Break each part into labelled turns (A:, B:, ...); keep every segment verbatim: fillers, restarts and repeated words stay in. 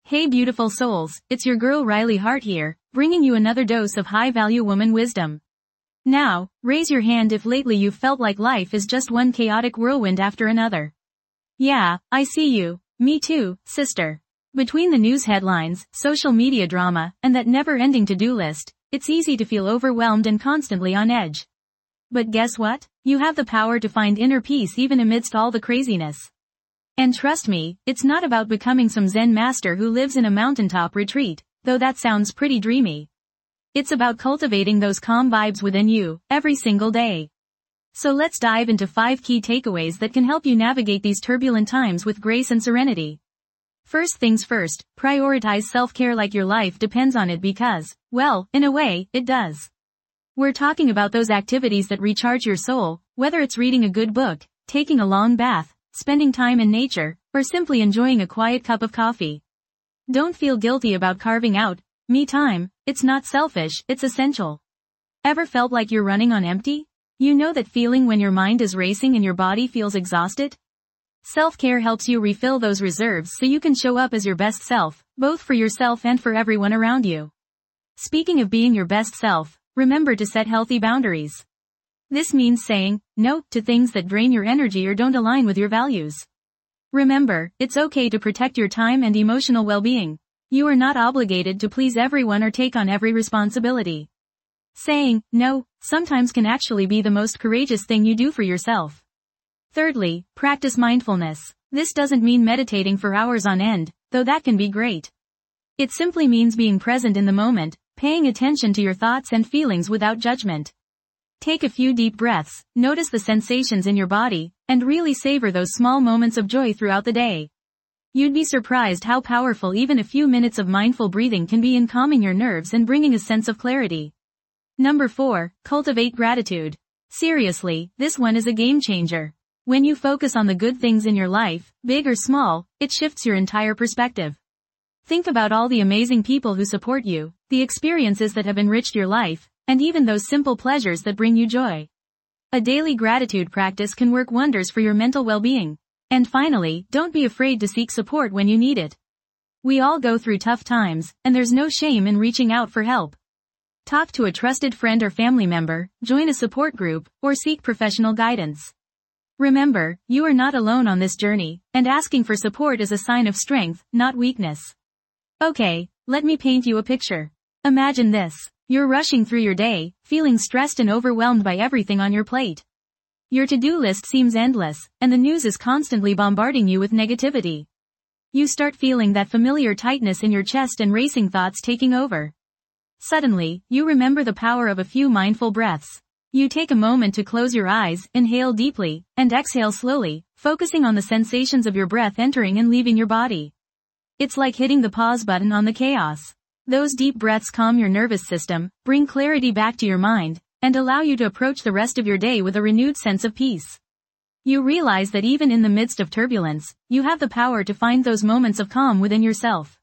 A: Hey beautiful souls, it's your girl Riley Hart here, bringing you another dose of high-value woman wisdom. Now, raise your hand if lately you've felt like life is just one chaotic whirlwind after another. Yeah, I see you. Me too, sister. Between the news headlines, social media drama, and that never-ending to-do list, it's easy to feel overwhelmed and constantly on edge. But guess what? You have the power to find inner peace even amidst all the craziness. And trust me, it's not about becoming some Zen master who lives in a mountaintop retreat, though that sounds pretty dreamy. It's about cultivating those calm vibes within you, every single day. So let's dive into five key takeaways that can help you navigate these turbulent times with grace and serenity. First things first, prioritize self-care like your life depends on it because, well, in a way, it does. We're talking about those activities that recharge your soul, whether it's reading a good book, taking a long bath, spending time in nature, or simply enjoying a quiet cup of coffee. Don't feel guilty about carving out me time. It's not selfish, it's essential. Ever felt like you're running on empty? You know that feeling when your mind is racing and your body feels exhausted? Self-care helps you refill those reserves so you can show up as your best self, both for yourself and for everyone around you. Speaking of being your best self, remember to set healthy boundaries. This means saying no to things that drain your energy or don't align with your values. Remember, it's okay to protect your time and emotional well-being. You are not obligated to please everyone or take on every responsibility. Saying no sometimes can actually be the most courageous thing you do for yourself. Thirdly, practice mindfulness. This doesn't mean meditating for hours on end, though that can be great. It simply means being present in the moment, paying attention to your thoughts and feelings without judgment. Take a few deep breaths, notice the sensations in your body, and really savor those small moments of joy throughout the day. You'd be surprised how powerful even a few minutes of mindful breathing can be in calming your nerves and bringing a sense of clarity. Number four, cultivate gratitude. Seriously, this one is a game changer. When you focus on the good things in your life, big or small, it shifts your entire perspective. Think about all the amazing people who support you, the experiences that have enriched your life, and even those simple pleasures that bring you joy. A daily gratitude practice can work wonders for your mental well-being. And finally, don't be afraid to seek support when you need it. We all go through tough times, and there's no shame in reaching out for help. Talk to a trusted friend or family member, join a support group, or seek professional guidance. Remember, you are not alone on this journey, and asking for support is a sign of strength, not weakness. Okay, let me paint you a picture. Imagine this. You're rushing through your day, feeling stressed and overwhelmed by everything on your plate. Your to-do list seems endless, and the news is constantly bombarding you with negativity. You start feeling that familiar tightness in your chest and racing thoughts taking over. Suddenly, you remember the power of a few mindful breaths. You take a moment to close your eyes, inhale deeply, and exhale slowly, focusing on the sensations of your breath entering and leaving your body. It's like hitting the pause button on the chaos. Those deep breaths calm your nervous system, bring clarity back to your mind, and allow you to approach the rest of your day with a renewed sense of peace. You realize that even in the midst of turbulence, you have the power to find those moments of calm within yourself.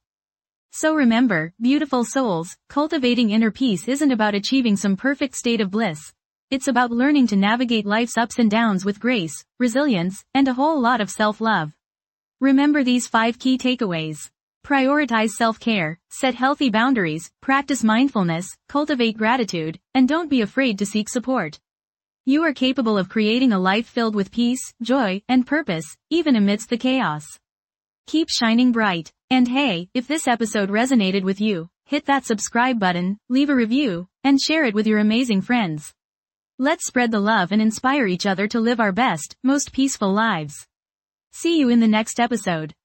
A: So remember, beautiful souls, cultivating inner peace isn't about achieving some perfect state of bliss. It's about learning to navigate life's ups and downs with grace, resilience, and a whole lot of self-love. Remember these five key takeaways. Prioritize self-care, set healthy boundaries, practice mindfulness, cultivate gratitude, and don't be afraid to seek support. You are capable of creating a life filled with peace, joy, and purpose, even amidst the chaos. Keep shining bright. And hey, if this episode resonated with you, hit that subscribe button, leave a review, and share it with your amazing friends. Let's spread the love and inspire each other to live our best, most peaceful lives. See you in the next episode.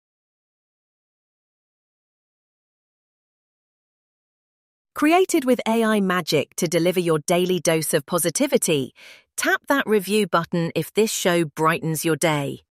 B: Created with A I magic to deliver your daily dose of positivity, tap that review button if this show brightens your day.